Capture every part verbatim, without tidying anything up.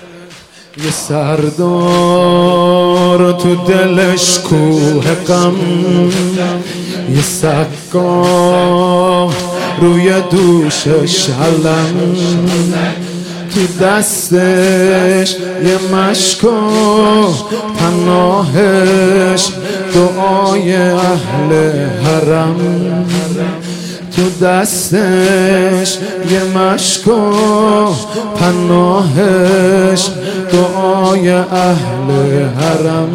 یه سردار تو دلش کوه غم، یه سقا روی دوشش علم، تو دستش یه مشک و پناهش دعای اهل حرم، تو دستش یه مشک و پناهش دعای اهل حرم.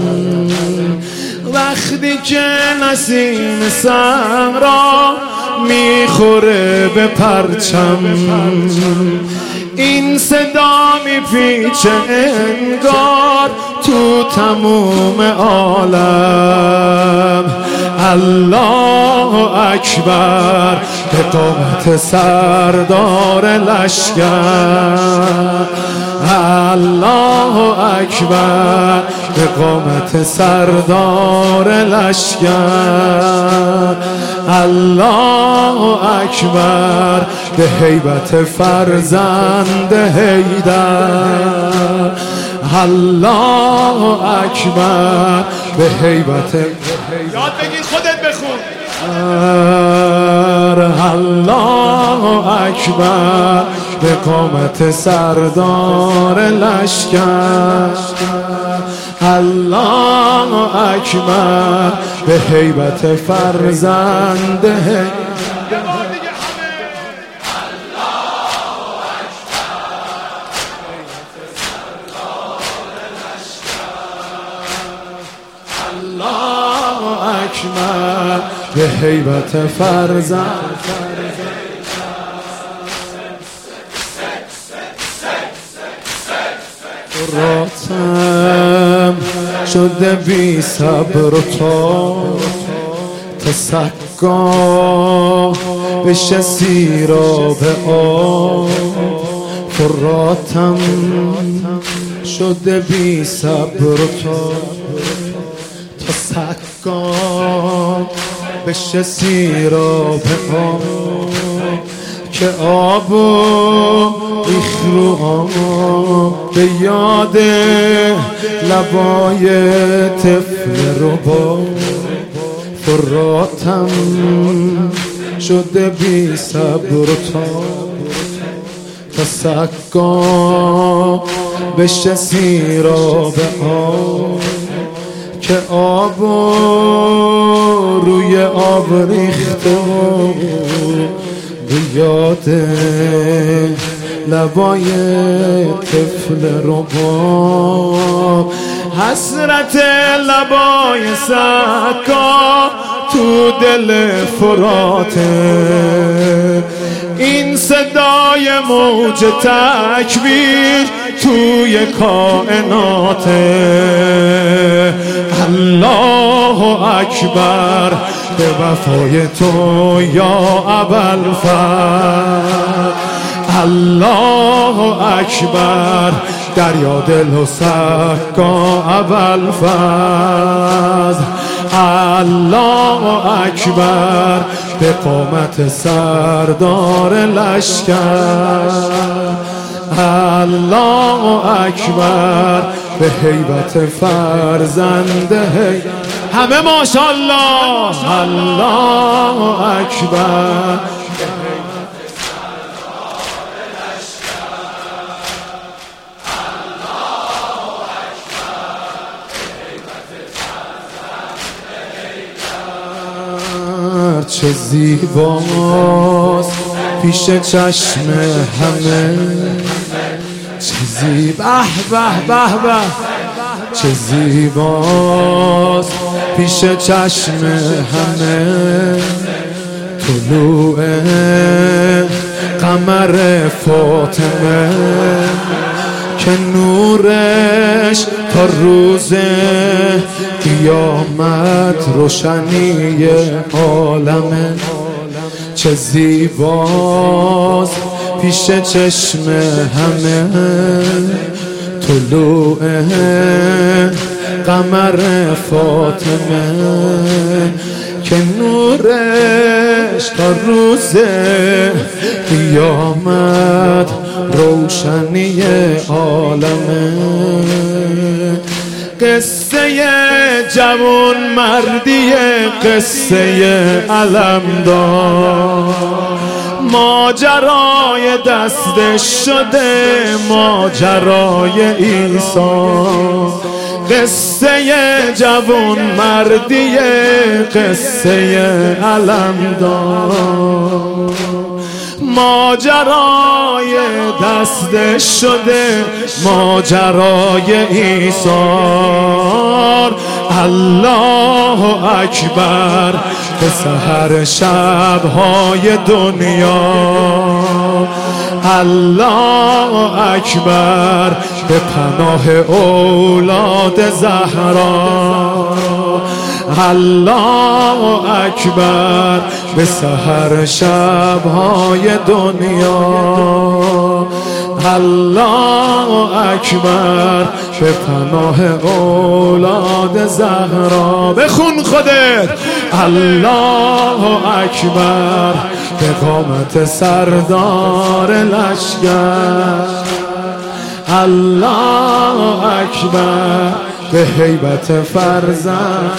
وقتی که نسیم صحرا میخوره به پرچم، این صدا میپیچه انگار تو تموم عالم. الله اکبر به قامت سردار لشکر، الله اکبر به قامت سردار لشکر، الله اکبر به هیبت فرزند حیدر، الله اکبر به هیبت. یاد بگیر خودت بخون. الله اکبر به قامت سردار لشکر، الله اکبر به هیبت فرزند حیدر. الله اکبر به هیبت فرزند. راتم شده بی صبر و تا تا سقا بشه سیراب آب. فراتم شده بی صبر و تا تا سقا بشه سیراب آب، که آب و ریخرو آب به یاد لبای طفل ربا. فراتم شده بی صبر و تا تا سقا بشه سیراب آب، که آب و روی آب ریخته به یاد لبای طفل ربا. حسرت لبای سقا تو دل فراته، این صدای موج تکبیر توی کائناته. الله اکبر به وفای تو یا ابوالفضل، الله اکبر دریا دل و سقا ابوالفضل، الله اکبر به قامت سردار لشکر، الله اکبر به هیبت فرزند حیدر. همه ماشاءالله. الله اکبر چه زیباست پیش چشم همه، چه زیب به به به به، چه زیباست پیش چشم همه. طلوع قمر فاطمه که نورش تا روز قیامت روشنی عالمه. چه زیباست پیش چشم همه، طلوع قمر فاطمه که نورش تا روز قیامت روشنی عالمه. قصه جوان مردی، قصه علمدار، ماجرای دستش شده ماجرای عیسی. قصه جوان مردی، قصه علمدار، ماجرای دستش شده ماجرای عیسی. الله اکبر به سحر شب‌های دنیا، الله اکبر به پناه اولاد زهرا، الله اکبر به سحر شب‌های دنیا، الله اکبر به پناه اولاد زهرا. بخون خودت الله اکبر به قامت سردار لشکر، الله اکبر به هیبت فرزند،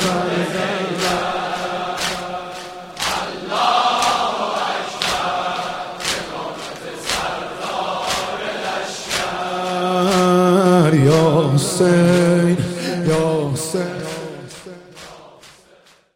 یا حسین